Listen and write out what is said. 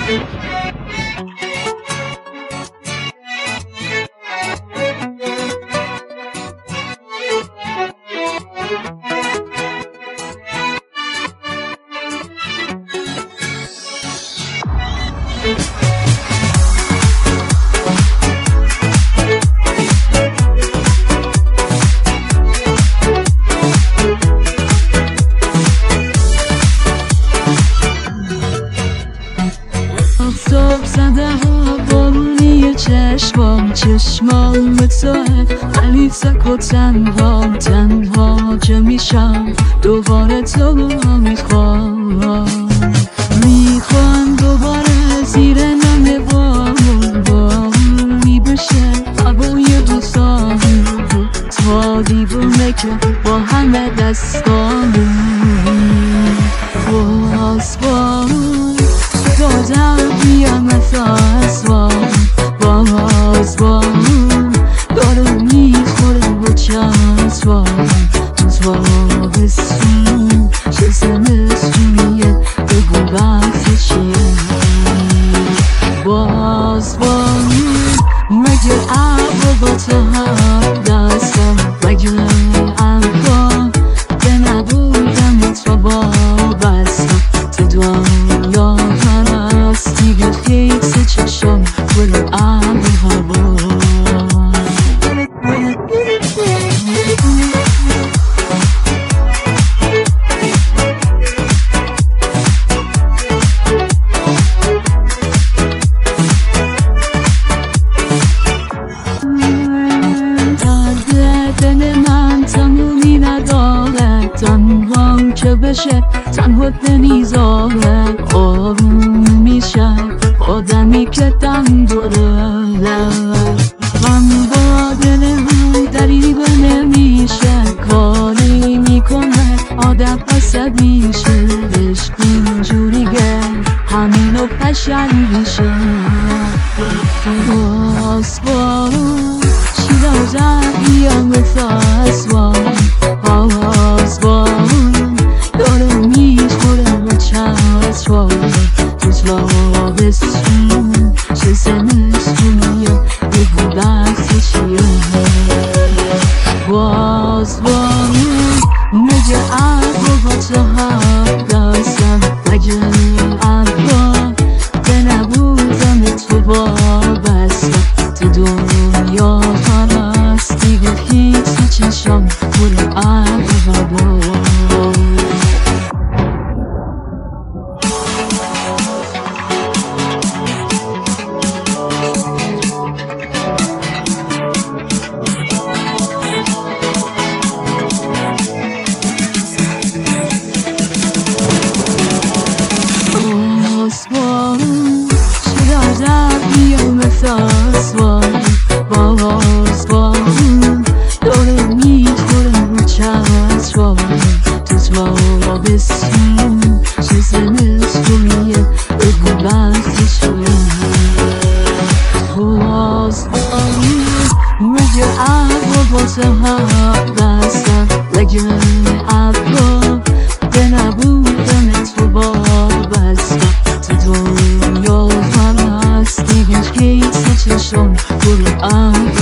صبح زده ها بارونی چشمام توه، ولی سک و تنها که میشم دوباره تو میخوام دوباره زیر نم بارونی بشه هوای دوستان تا دیوونه که با همه دستامون بارون دادم بیام بارون داره میخوره با چشمام تابستون چه زمستونیه بگو وقت چیه بارون مگه ابر با تو هم دستم مگه ابر به نبودم تو وابستم تو دنیا هست دیگه خیلی چشم ولو ابر هوا تنها که بشه تنها نمیذاره آروم میشه آدمی که دم داره من با دلم دریغ نمیشه کاری میکنه آدم حسد میشه عشق اینجوریه همینو قشنگ میشه بارون چی دارم بیام بارون داره میخوره با چشمام تو تابستون چه زمستونیه بگو وقت چیه بارون مگه ابر با تو هم دستم مگه ابر به نبودم تو وابستم تو دنیا هست دیگه هیچ چشم پر ابر هوا بارون چه دردم بیام بارون داره میخوره رو چشمام تو تابستون چه زمستونیه بگو وقت چیه بارون مگه ابر با تو هم دستم مگه ابر به نبودن تو وابستم تو دنیا هست دیگه هیچ چشم پر ابر